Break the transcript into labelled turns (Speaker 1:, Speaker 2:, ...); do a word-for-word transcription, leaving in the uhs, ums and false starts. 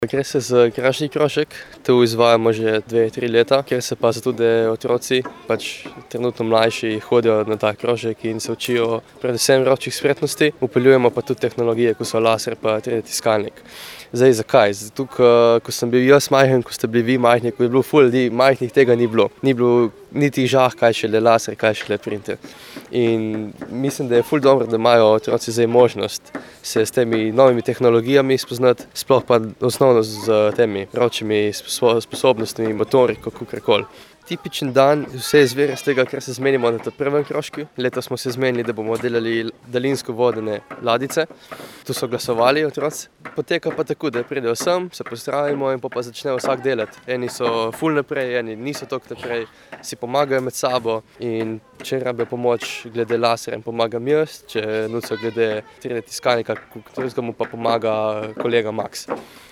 Speaker 1: Gre se za krašni krožek, to izvajamo že dve, tri leta, kjer se pa zato, da otroci, pač trenutno mlajši, hodijo na ta krožek in se učijo predvsem ročnih spretnosti, vpeljujemo pa tudi tehnologije, kot so laser pa tri D tiskalnik. Zdaj, zakaj? Zato, ko sem bil jaz majhen, ko ste bili vi majhni, ko je bilo ful ljudi majhnih, tega ni bilo. Ni bilo niti žah, kaj šele laser, kaj šele printer. In mislim, da je ful dobro, da imajo otroci zdaj možnost se s temi novimi tehnologijami spoznati, sploh pa osnovno z temi ročnimi sposobnostmi, motoriko, kakorkoli. Tipičen dan vse izvira iz tega, ker se zmenimo na ta prvem krožku. Letos smo se zmenili, da bomo delali daljinsko vodene ladjice. Tu so glasovali otroci. Poteka pa tako, da pridejo sem, se pozdravimo in pa začnejo vsak delati. Eni so ful naprej, eni niso toliko naprej, si pomagajo med sabo in če rabijo pomoč glede laserja, jim pomagam jaz, če nucajo glede tri D tiskalnika, mu pa pomaga kolega Maks.